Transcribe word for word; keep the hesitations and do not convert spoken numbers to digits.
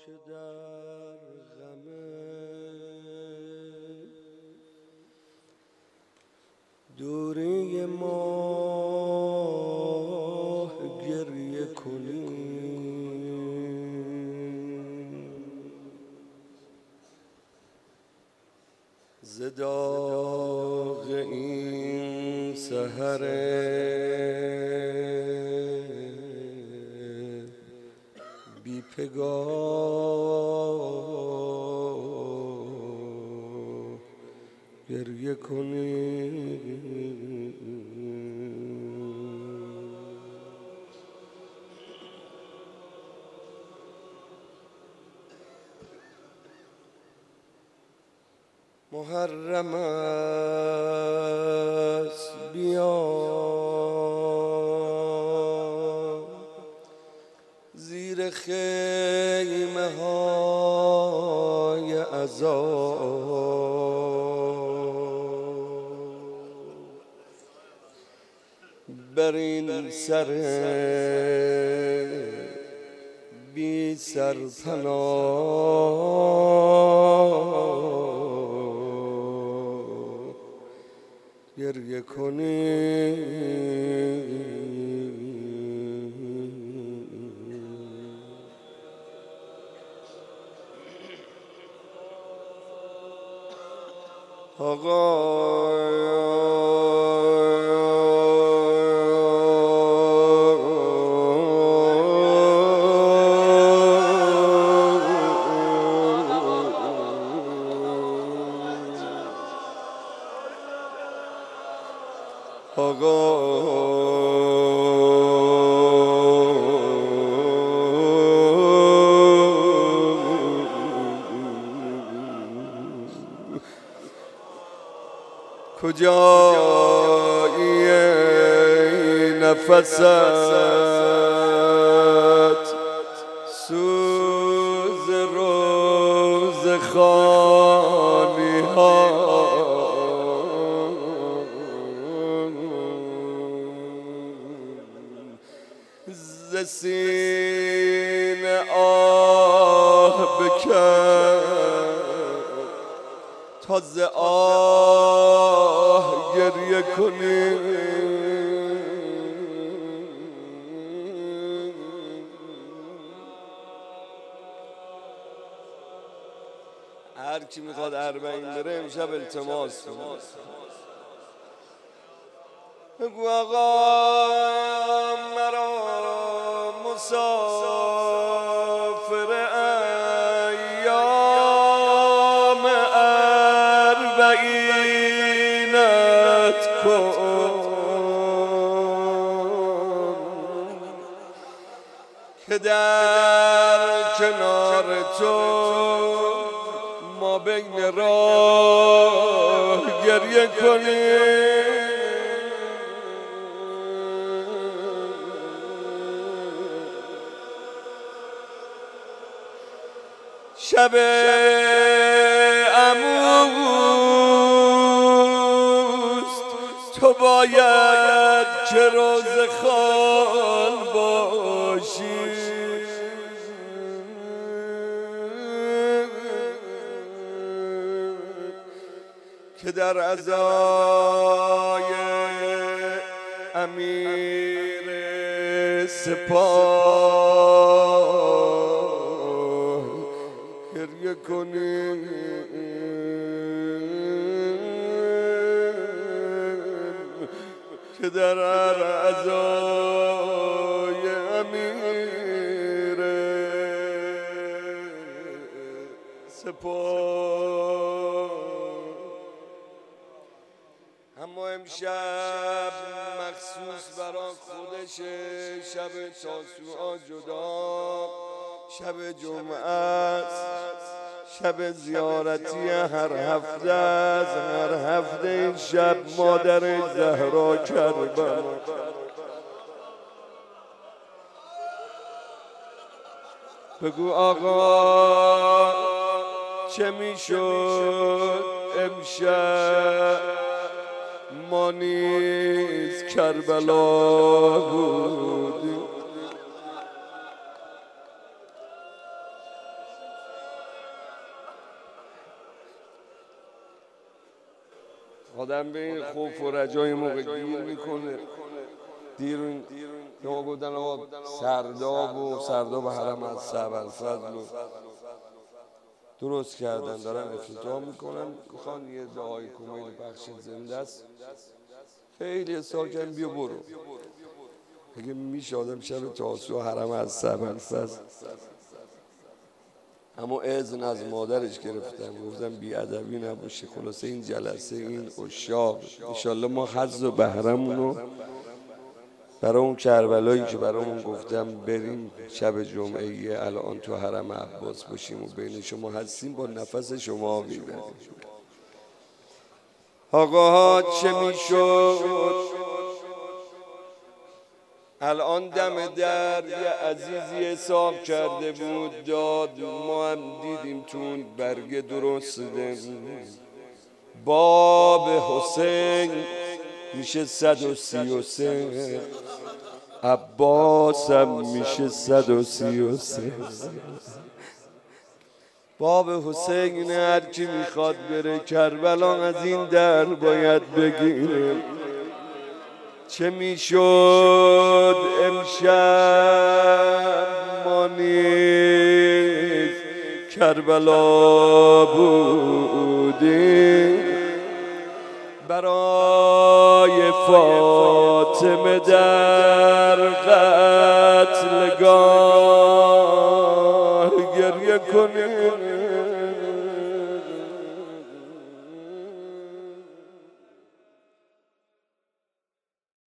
که در غم دوری ماه گریه کنی، ز داغ این سحر بی پگاه گریه کنی. محرم است بیا زیر خیمه های عذاب، بر این سر بی سرپناه گریه کنی. آقا آقا کجایی نفست سوز روز خانی ها، ز سینه آه بکن تا ز آه گریه کنی. هر کی میخواد اربعین بره امشب التماس کنه، بگو آقا مرا مسافر ایام اربعینت کن که در کنار تو ما بین راه گریه کنیم. شب عموست تو باید که روز خوان باشی، که در عزای امیر سپاه گریه کنی. که در عزای امیر سپاه. اما امشب مخصوص برا خودشه، شب تاسوعا جدا، شب جمعه، شب زیارتی هر هفته از هر هفته این شب مادر زهرا کربلا. بگو آقا چه میشد امشب ما نیز کربلا بودیم. آدم به این خوف و رجای موقع گیر میکنه. دیرون که ما گفتن آقا سرداب و سرداب حرم از سبلفضل درست کردن، دارن افتتاح میکنن، میخوان یه دعای کمیل بخشید زنده است. خیلی ساکن بیا برو. اگه میشه آدم شب تاسوعا حرم از سبلفضل، اما اذن از مادرش گرفتم، گفتم بیادبی نباشه. خلاصه این جلسه این اشاق انشالله ما حظ و بهرمونو برای اون کربلایی که برامون گفتم بریم شب جمعه الان تو حرم عباس باشیم و بین شما هستیم، با نفس شما میبریم. آقا چه میشد الان دم در یه عزیزی حساب کرده بود داد، ما هم دیدیم تو اون برگ درست باب حسین میشه صد و سی و سه، عباس هم میشه صد و سی و سه. باب حسین هر کی میخواد بره کربلا از این در باید بگیره. چه میشد امشب ما نیز کربلا بودیم، برای فاطمه در قتلگاه گریه کنیم.